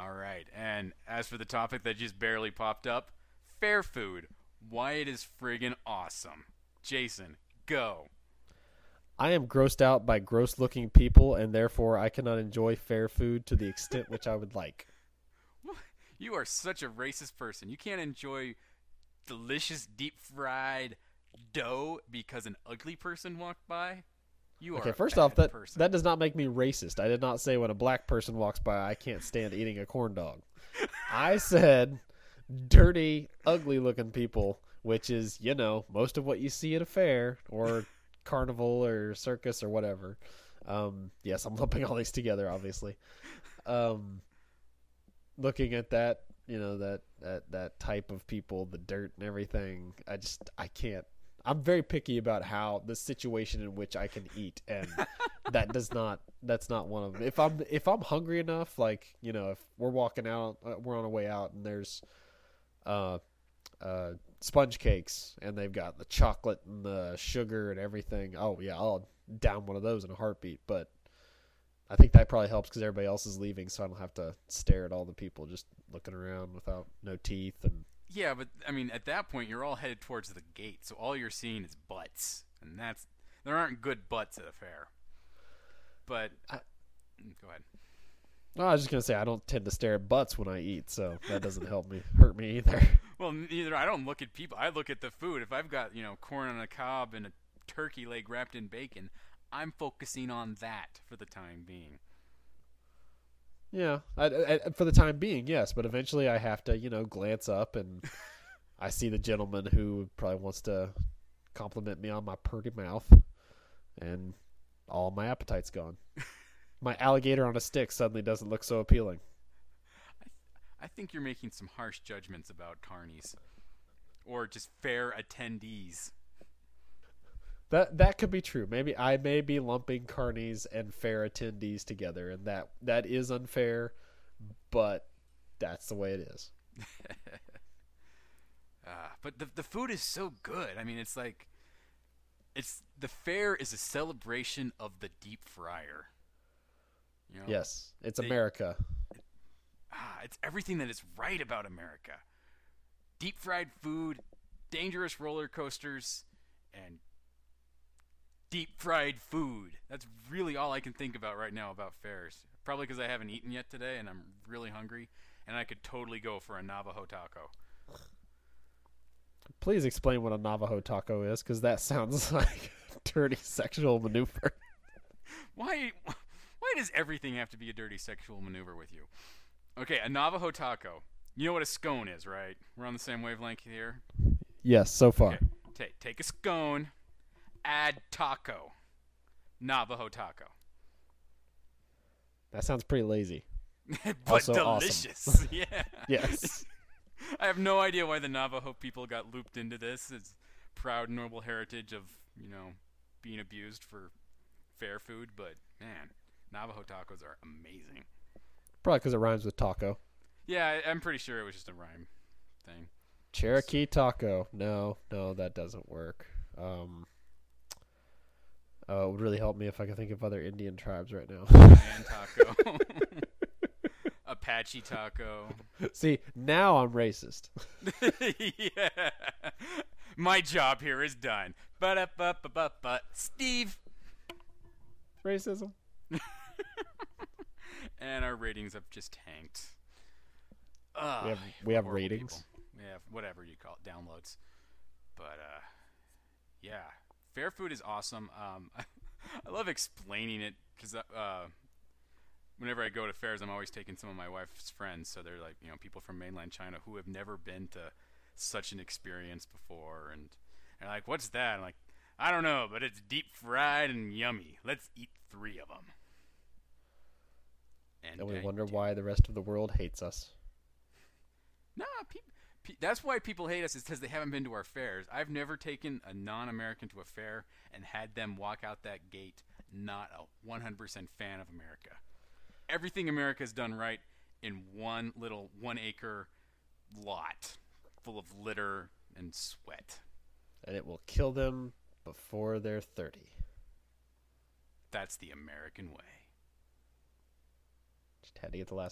All right. And as for the topic that just barely popped up, fair food. Why it is friggin' awesome. Jason, go. I am grossed out by gross looking people, and therefore I cannot enjoy fair food to the extent which I would like. You are such a racist person. You can't enjoy delicious deep fried dough because an ugly person walked by. You are Okay, a first off, bad that person. that does not make me racist. I did not say when a black person walks by I can't stand eating a corn dog. I said dirty, ugly looking people, which is, most of what you see at a fair or carnival or circus or whatever. Yes, I'm lumping all these together, obviously. Looking at that, that type of people, the dirt and everything, I can't. I'm very picky about how the situation in which I can eat, and that's not one of them. If I'm hungry enough, like, if we're walking out, we're on our way out, and there's uh sponge cakes, and they've got the chocolate and the sugar and everything. Oh yeah, I'll down one of those in a heartbeat. But I think that probably helps because everybody else is leaving, so I don't have to stare at all the people just looking around without no teeth. And Yeah, but I mean, at that point, you're all headed towards the gate, so all you're seeing is butts, and there aren't good butts at a fair. But go ahead. no, I was just gonna say I don't tend to stare at butts when I eat, so that doesn't hurt me either. Well, neither. I don't look at people. I look at the food. If I've got corn on a cob and a turkey leg wrapped in bacon, I'm focusing on that for the time being. Yeah, for the time being, yes, but eventually I have to, glance up and I see the gentleman who probably wants to compliment me on my pretty mouth, and all my appetite's gone. My alligator on a stick suddenly doesn't look so appealing. I think you're making some harsh judgments about carnies, or just fair attendees. That could be true. Maybe I may be lumping carnies and fair attendees together, and that is unfair, but that's the way it is. But the food is so good. I mean, the fair is a celebration of the deep fryer. Yes, it's America. It's everything that is right about America. Deep fried food, dangerous roller coasters, and deep fried food. That's really all I can think about right now about fairs. Probably because I haven't eaten yet today and I'm really hungry, and I could totally go for a Navajo taco. Please explain what a Navajo taco is, because that sounds like a dirty sexual maneuver. Why does everything have to be a dirty sexual maneuver with you? Okay, a Navajo taco. You know what a scone is, right? We're on the same wavelength here. Yes, so far. Okay, take a scone, add taco. Navajo taco. That sounds pretty lazy. But also delicious. Awesome. Yeah. Yes. I have no idea why the Navajo people got looped into this. It's proud, noble heritage of, being abused for fair food. But, man, Navajo tacos are amazing. Probably because it rhymes with taco. Yeah, I'm pretty sure it was just a rhyme thing. Cherokee taco. No, that doesn't work. It would really help me if I could think of other Indian tribes right now. Man taco. Apache taco. See, now I'm racist. Yeah. My job here is done. But Steve. Racism. And our ratings have just tanked. We have ratings. Yeah, whatever you call it, downloads. But yeah, fair food is awesome. I love explaining it because whenever I go to fairs, I'm always taking some of my wife's friends. So they're like, people from mainland China who have never been to such an experience before, and they're like, "What's that?" I'm like, "I don't know, but it's deep fried and yummy. Let's eat 3 of them." And we wonder why the rest of the world hates us. Nah, that's why people hate us, is because they haven't been to our fairs. I've never taken a non-American to a fair and had them walk out that gate not a 100% fan of America. Everything America's done right in one little 1-acre lot full of litter and sweat. And it will kill them before they're 30. That's the American way. Just had to get the last